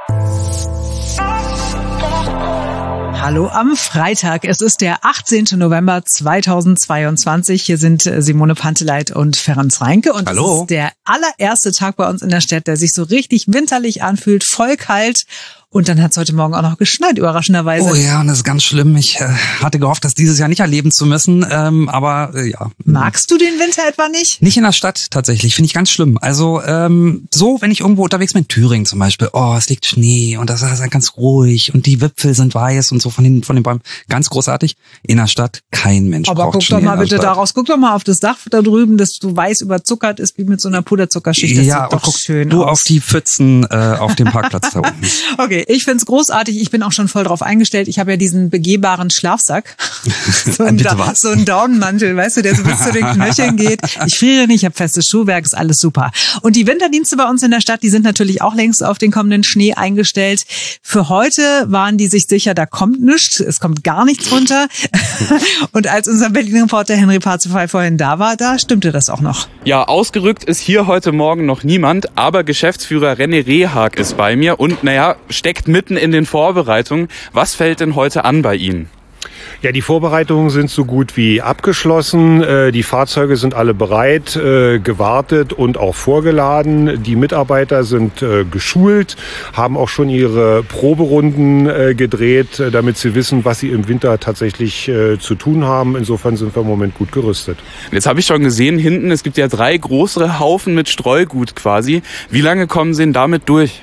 Hallo am Freitag. Es ist der 18. November 2022. Hier sind Simone Panteleit und Ferenc Reinke. Und Hallo. Es ist der allererste Tag bei uns in der Stadt, der sich so richtig winterlich anfühlt, voll kalt. Und dann hat es heute Morgen auch noch geschneit, überraschenderweise. Oh ja, und das ist ganz schlimm. Ich hatte gehofft, das dieses Jahr nicht erleben zu müssen, aber ja. Magst du den Winter etwa nicht? Nicht in der Stadt tatsächlich, finde ich ganz schlimm. Also so, wenn ich irgendwo unterwegs bin, in Thüringen zum Beispiel, es liegt Schnee und das ist ganz ruhig und die Wipfel sind weiß und so von den Bäumen. Ganz großartig. In der Stadt kein Mensch aber braucht Schnee. Aber guck doch mal bitte daraus, guck doch mal auf das Dach da drüben, das so weiß überzuckert ist wie mit so einer Puderzuckerschicht. Das ja, sieht doch guck schön du aus. auf die Pfützen auf dem Parkplatz da unten. Okay, ich find's großartig. Ich bin auch schon voll drauf eingestellt. Ich habe ja diesen begehbaren Schlafsack. So ein Daunenmantel, weißt du, der so bis zu den Knöcheln geht. Ich friere nicht, ich habe festes Schuhwerk, ist alles super. Und die Winterdienste bei uns in der Stadt, die sind natürlich auch längst auf den kommenden Schnee eingestellt. Für heute waren die sich sicher, da kommt nichts, es kommt gar nichts runter. Und als unser Berlin-Reporter Henry Parzefall vorhin da war, da stimmte das auch noch. Ja, ausgerückt ist hier heute Morgen noch niemand, aber Geschäftsführer René Rehag ist bei mir und steckt mitten in den Vorbereitungen. Was fällt denn heute an bei Ihnen? Ja, die Vorbereitungen sind so gut wie abgeschlossen. Die Fahrzeuge sind alle bereit, gewartet und auch vorgeladen. Die Mitarbeiter sind geschult, haben auch schon ihre Proberunden gedreht, damit sie wissen, was sie im Winter tatsächlich zu tun haben. Insofern sind wir im Moment gut gerüstet. Jetzt habe ich schon gesehen, hinten, es gibt ja 3 größere Haufen mit Streugut quasi. Wie lange kommen Sie denn damit durch?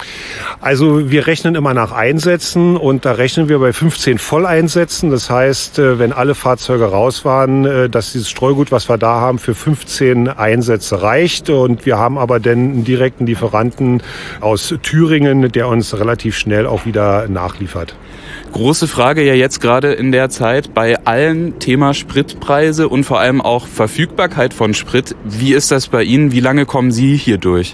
Also wir rechnen immer nach Einsätzen und da rechnen wir bei 15 Volleinsätzen. Das heißt, wenn alle Fahrzeuge raus waren, dass dieses Streugut, was wir da haben, für 15 Einsätze reicht. Und wir haben aber dann einen direkten Lieferanten aus Thüringen, der uns relativ schnell auch wieder nachliefert. Große Frage ja jetzt gerade in der Zeit bei allen Thema Spritpreise und vor allem auch Verfügbarkeit von Sprit. Wie ist das bei Ihnen? Wie lange kommen Sie hier durch?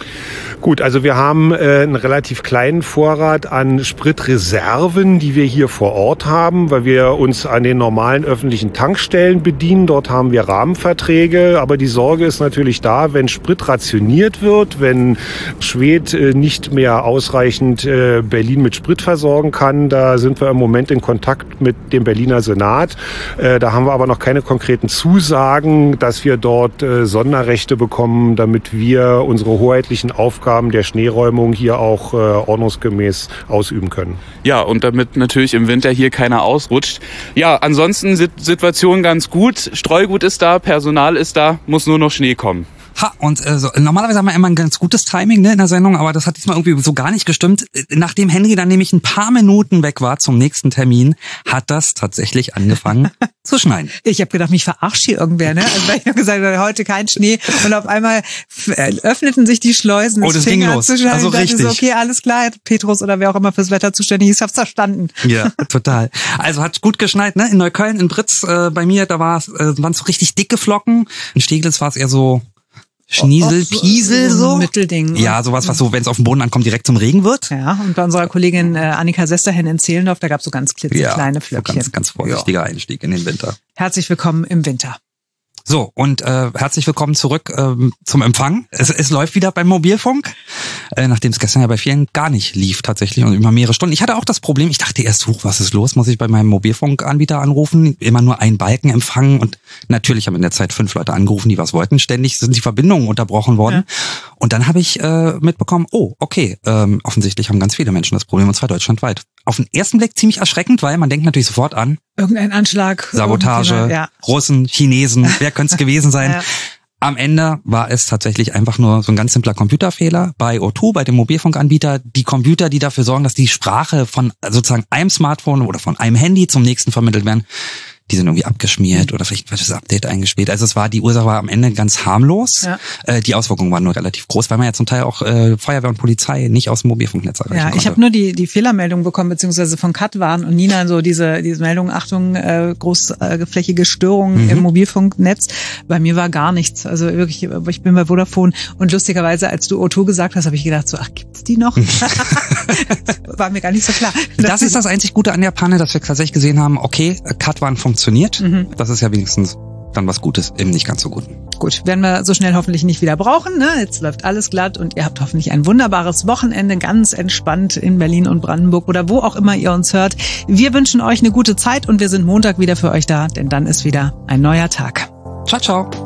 Gut, also wir haben einen relativ kleinen Vorrat an Spritreserven, die wir hier vor Ort haben, weil wir uns an den normalen öffentlichen Tankstellen bedienen. Dort haben wir Rahmenverträge, aber die Sorge ist natürlich da, wenn Sprit rationiert wird, wenn Schwedt nicht mehr ausreichend Berlin mit Sprit versorgen kann. Da sind wir im Moment in Kontakt mit dem Berliner Senat. Da haben wir aber noch keine konkreten Zusagen, dass wir dort Sonderrechte bekommen, damit wir unsere hoheitlichen Aufgaben der Schneeräumung hier auch ordnungsgemäß ausüben können. Ja, und damit natürlich im Winter hier keiner ausrutscht. Ja, ansonsten Situation ganz gut. Streugut ist da, Personal ist da, muss nur noch Schnee kommen. Und normalerweise haben wir immer ein ganz gutes Timing in der Sendung, aber das hat diesmal irgendwie so gar nicht gestimmt. Nachdem Henry dann nämlich ein paar Minuten weg war zum nächsten Termin, hat das tatsächlich angefangen zu schneien. Ich habe gedacht, mich verarscht hier irgendwer, ne? Also weil ich habe gesagt, heute kein Schnee und auf einmal öffneten sich die Schleusen. Das ging los. Also richtig. So, okay, alles klar, Petrus oder wer auch immer fürs Wetter zuständig ist, hab's verstanden. Ja, total. Also hat gut geschneit, ne? In Neukölln, in Britz, bei mir, da waren es so richtig dicke Flocken. In Steglitz war es eher so Schniesel, Piesel, so. Mittelding. Ja, sowas, was so, wenn es auf den Boden ankommt, direkt zum Regen wird. Ja, und bei unserer Kollegin Annika Sesterhen in Zehlendorf, da gab es so ganz klitzekleine Flöckchen. So ganz vorsichtiger Einstieg in den Winter. Herzlich willkommen im Winter. So, und herzlich willkommen zurück zum Empfang. Es läuft wieder beim Mobilfunk, nachdem es gestern ja bei vielen gar nicht lief tatsächlich und über mehrere Stunden. Ich hatte auch das Problem, ich dachte erst, was ist los? Muss ich bei meinem Mobilfunkanbieter anrufen? Immer nur einen Balken empfangen und natürlich haben in der Zeit 5 Leute angerufen, die was wollten. Ständig sind die Verbindungen unterbrochen worden. Ja. Und dann habe ich mitbekommen, okay, offensichtlich haben ganz viele Menschen das Problem, und zwar deutschlandweit. Auf den ersten Blick ziemlich erschreckend, weil man denkt natürlich sofort an irgendein Anschlag, Sabotage, ja. Russen, Chinesen, wer könnte es gewesen sein? Ja. Am Ende war es tatsächlich einfach nur so ein ganz simpler Computerfehler bei O2, bei dem Mobilfunkanbieter. Die Computer, die dafür sorgen, dass die Sprache von sozusagen einem Smartphone oder von einem Handy zum nächsten vermittelt werden, die sind irgendwie abgeschmiert oder vielleicht ein falsches Update eingespielt. Also die Ursache war am Ende ganz harmlos. Ja. Die Auswirkungen waren nur relativ groß, weil man ja zum Teil auch Feuerwehr und Polizei nicht aus dem Mobilfunknetz erreichen konnte. Ich habe nur die Fehlermeldung bekommen, beziehungsweise von Katwarn und Nina so diese Meldung, Achtung, großflächige Störungen im Mobilfunknetz. Bei mir war gar nichts. Also wirklich, ich bin bei Vodafone und lustigerweise, als du O2 gesagt hast, habe ich gedacht so, gibt's die noch? War mir gar nicht so klar. Das ist das einzig Gute an der Panne, dass wir tatsächlich gesehen haben, okay, Katwarn funktioniert. Das ist ja wenigstens dann was Gutes im nicht ganz so Guten. Gut, werden wir so schnell hoffentlich nicht wieder brauchen. Ne? Jetzt läuft alles glatt und ihr habt hoffentlich ein wunderbares Wochenende, ganz entspannt in Berlin und Brandenburg oder wo auch immer ihr uns hört. Wir wünschen euch eine gute Zeit und wir sind Montag wieder für euch da, denn dann ist wieder ein neuer Tag. Ciao, ciao.